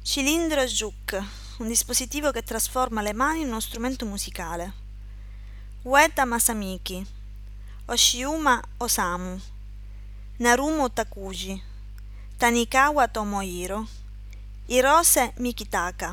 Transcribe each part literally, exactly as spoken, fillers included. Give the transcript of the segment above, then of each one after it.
Cilindro Juk, un dispositivo che trasforma le mani in uno strumento musicale. Ueda Masamiki, Oshiuma Osamu, Narumo Takuji, Tanikawa Tomohiro, Hirose Mikitaka.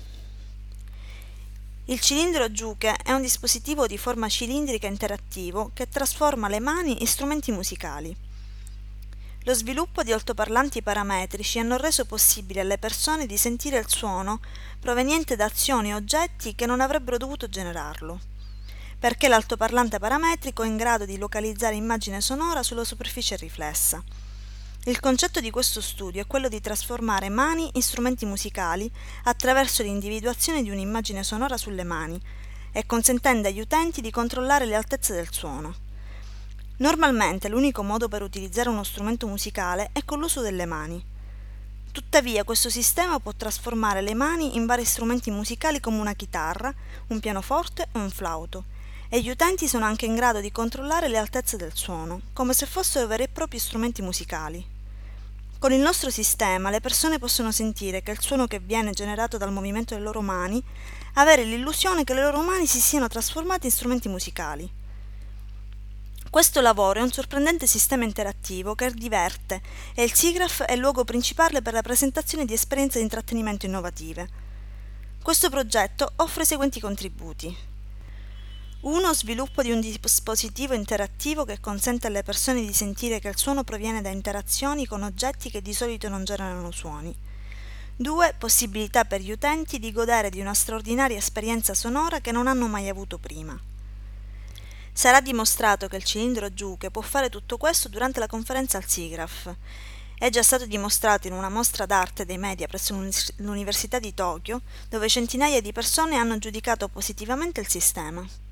Il cilindro Juke è un dispositivo di forma cilindrica interattivo che trasforma le mani in strumenti musicali. Lo sviluppo di altoparlanti parametrici hanno reso possibile alle persone di sentire il suono proveniente da azioni o oggetti che non avrebbero dovuto generarlo, perché l'altoparlante parametrico è in grado di localizzare immagine sonora sulla superficie riflessa. Il concetto di questo studio è quello di trasformare mani in strumenti musicali attraverso l'individuazione di un'immagine sonora sulle mani e consentendo agli utenti di controllare le altezze del suono. Normalmente l'unico modo per utilizzare uno strumento musicale è con l'uso delle mani. Tuttavia questo sistema può trasformare le mani in vari strumenti musicali come una chitarra, un pianoforte o un flauto, e gli utenti sono anche in grado di controllare le altezze del suono, come se fossero veri e propri strumenti musicali. Con il nostro sistema le persone possono sentire che il suono che viene generato dal movimento delle loro mani, avere l'illusione che le loro mani si siano trasformate in strumenti musicali. Questo lavoro è un sorprendente sistema interattivo che diverte e il SIGGRAPH è il luogo principale per la presentazione di esperienze di intrattenimento innovative. Questo progetto offre i seguenti contributi. uno. Sviluppo di un dispositivo interattivo che consente alle persone di sentire che il suono proviene da interazioni con oggetti che di solito non generano suoni. due. Possibilità per gli utenti di godere di una straordinaria esperienza sonora che non hanno mai avuto prima. Sarà dimostrato che il cilindro Juke può fare tutto questo durante la conferenza al SIGGRAPH. È già stato dimostrato in una mostra d'arte dei media presso l'Università di Tokyo, dove centinaia di persone hanno giudicato positivamente il sistema.